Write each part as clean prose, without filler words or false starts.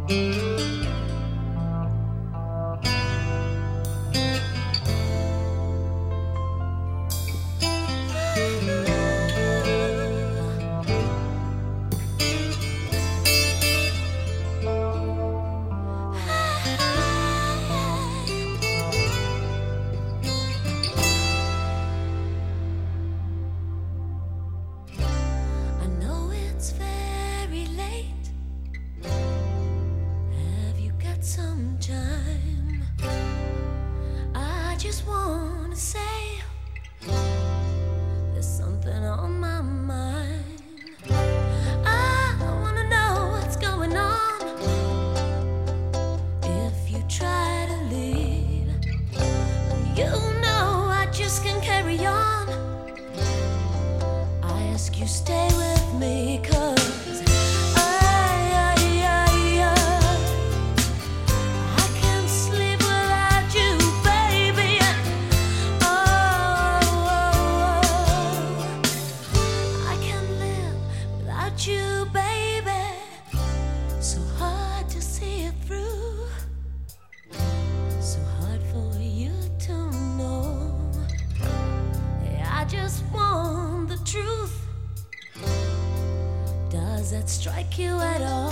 Does that strike you at all?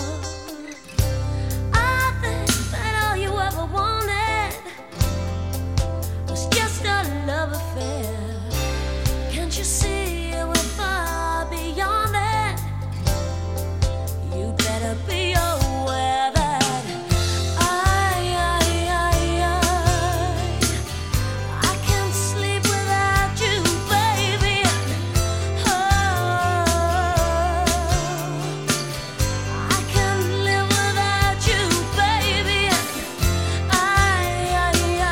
I think that all you ever wanted was just a love affair. Can't you see we're far beyond it? You better be aware that I can't sleep without you, baby. I can't live without you, baby. I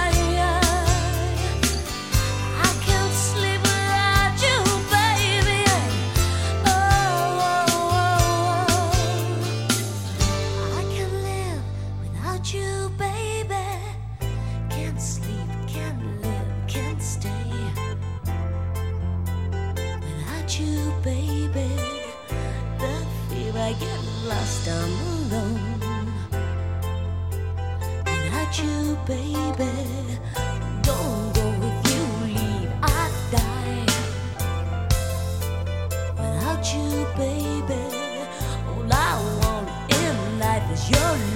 can't sleep without you, baby. I can't live without you, baby. Can't sleep, can't live, can't stay without you, baby. The fear I get lost, I'm alone without you, baby. Don't go if you leave, I die without you, baby. All I want in life is your love.